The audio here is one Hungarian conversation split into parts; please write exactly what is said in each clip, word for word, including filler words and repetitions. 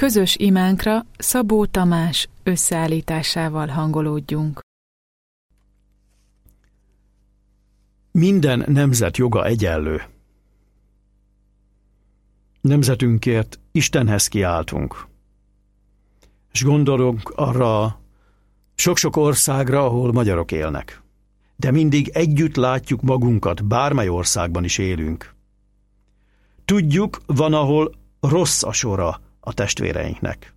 Közös imánkra Szabó Tamás összeállításával hangolódjunk. Minden nemzet joga egyenlő. Nemzetünkért Istenhez kiáltunk. És gondolunk arra sok-sok országra, ahol magyarok élnek. De mindig együtt látjuk magunkat, bármely országban is élünk. Tudjuk, van, ahol rossz a sora a testvéreinknek.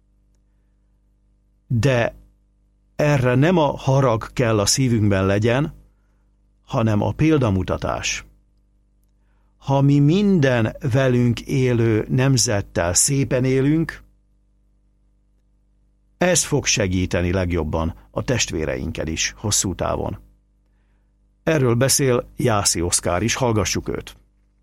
De erre nem a harag kell a szívünkben legyen, hanem a példamutatás. Ha mi minden velünk élő nemzettel szépen élünk, ez fog segíteni legjobban a testvéreinken is hosszú távon. Erről beszél Jászi Oszkár is, hallgassuk őt.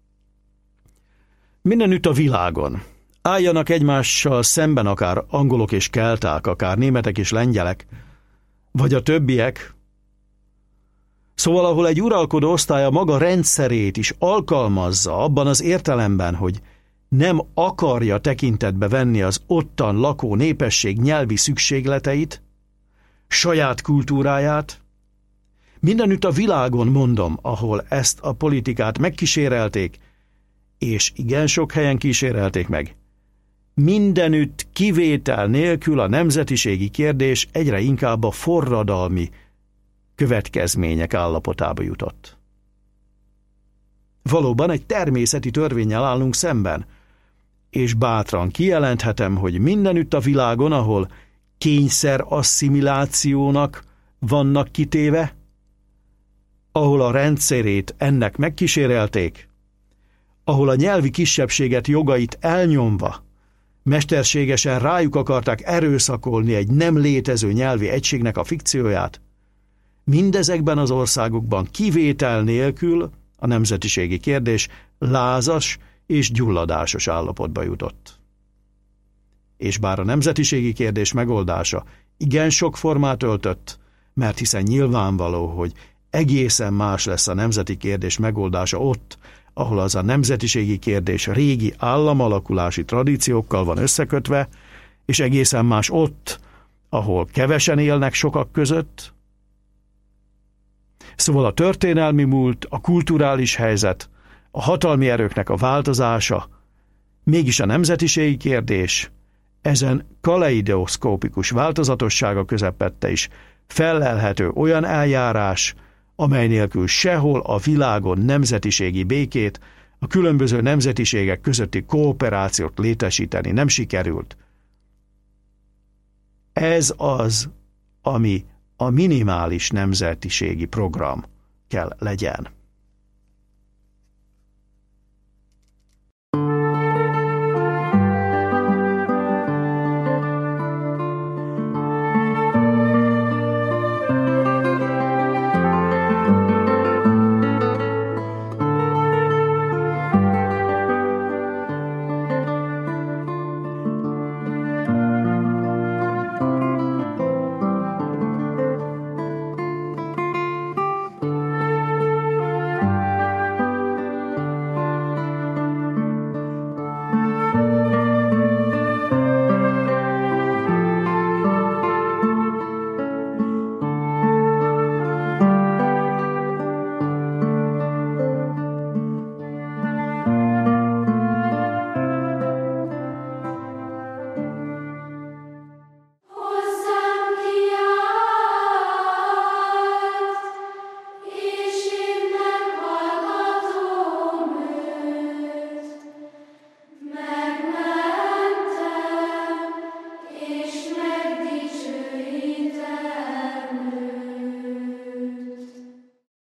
Mindenütt a világon álljanak egymással szemben akár angolok és kelták, akár németek és lengyelek, vagy a többiek. Szóval, ahol egy uralkodó osztály a maga rendszerét is alkalmazza abban az értelemben, hogy nem akarja tekintetbe venni az ottan lakó népesség nyelvi szükségleteit, saját kultúráját, mindenütt a világon, mondom, ahol ezt a politikát megkísérelték, és igen sok helyen kísérelték meg, mindenütt kivétel nélkül a nemzetiségi kérdés egyre inkább a forradalmi következmények állapotába jutott. Valóban egy természeti törvénnyel állunk szemben, és bátran kijelenthetem, hogy mindenütt a világon, ahol kényszer asszimilációnak vannak kitéve, ahol a rendszerét ennek megkísérelték, ahol a nyelvi kisebbséget jogait elnyomva, mesterségesen rájuk akarták erőszakolni egy nem létező nyelvi egységnek a fikcióját, mindezekben az országokban kivétel nélkül a nemzetiségi kérdés lázas és gyulladásos állapotba jutott. És bár a nemzetiségi kérdés megoldása igen sok formát öltött, mert hiszen nyilvánvaló, hogy egészen más lesz a nemzeti kérdés megoldása ott, ahol az a nemzetiségi kérdés régi államalakulási tradíciókkal van összekötve, és egészen más ott, ahol kevesen élnek sokak között. Szóval a történelmi múlt, a kulturális helyzet, a hatalmi erőknek a változása, mégis a nemzetiségi kérdés ezen kaleidoszkópikus változatossága közepette is fellelhető olyan eljárás, amely nélkül sehol a világon nemzetiségi békét, a különböző nemzetiségek közötti kooperációt létesíteni nem sikerült. Ez az, ami a minimális nemzetiségi program kell legyen.